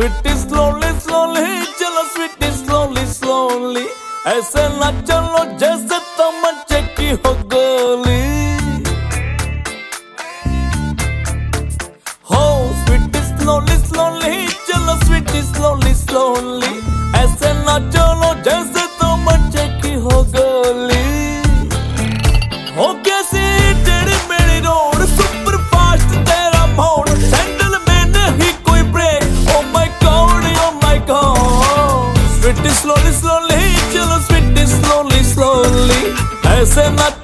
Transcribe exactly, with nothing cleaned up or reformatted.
Sweety slowly slowly चलो sweetie slowly slowly, ऐसे ना चलो जैसे तमंचे की हो गोली। हो स्वीटी स्लोली स्लोली चलो स्वीटी स्लोली स्लोली, ऐसे ना चलो जैसे तमंचे की हो गोली। हो कैसी तेरी मेरी रोड, सुपर फास्ट तेरा मोड़, सैंडल में नहीं कोई break. Oh my god oh my god, sweetie slowly slowly चलो स्वीटी स्लोली स्लोली, ऐसे ना